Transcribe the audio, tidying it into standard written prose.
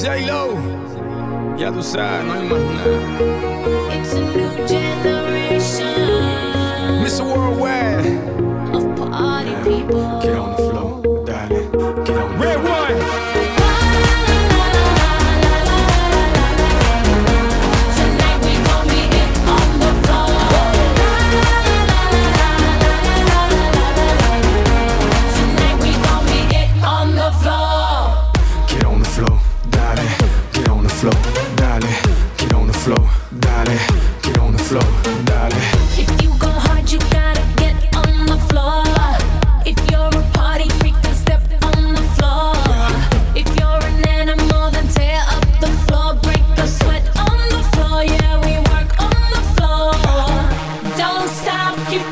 J-Lo, ya tú sabes, no hay más nada. It's a new generation Mr. Worldwide, of party people.